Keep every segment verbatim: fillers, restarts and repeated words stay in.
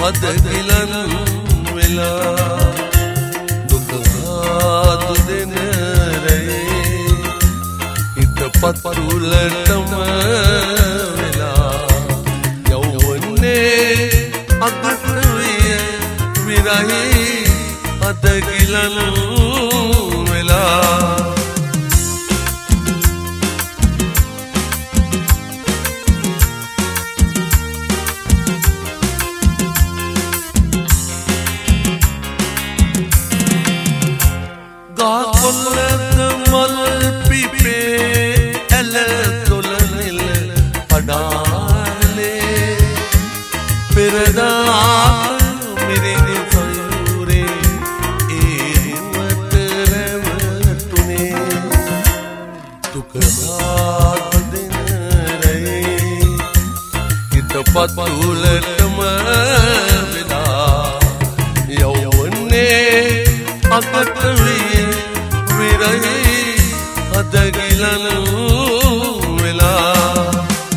අද ගිලන් වෙලා දුක හාතු දෙන රේ හිතපත් උලටම වෙලා යවන්නේ අකට විය විරහි අද ගිලන් වෙලා කොල්ලක මල් පිපේ ඇල තොලනිල අඩාලේ පෙරදා මිරිඟු සයුරේ ඒවට රැවටුනේ දුක දෙන රේ හිතපත් උලටම වෙලා යවන්නේ අකට විය විරහි අද ගිලන් වෙලා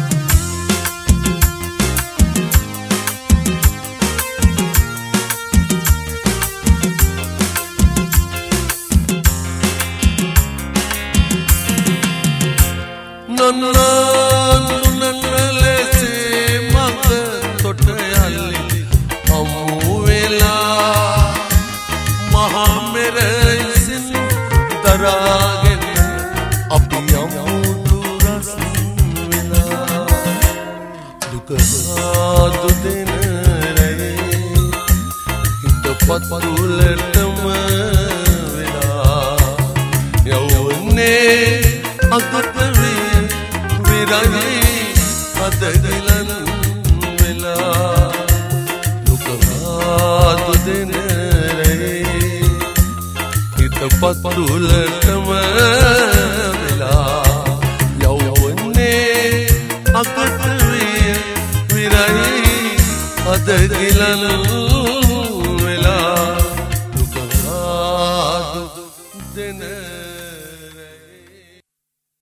නන්නන් ලෙසේ මග තොට යල්ලි අමු වෙලා මහා මෙරසින් දරාගෙන අපි යමු රස වෙලා දුක සාදු දෙන රේ හිතපත් උලටම වෙලා යවන්නේ අකට විය විරහි අද ගිලන් වෙලා දුක සාදු දෙන හිතපත් උලටම වෙලා යවන්නේ අකට විය විරහි අද ගිලන්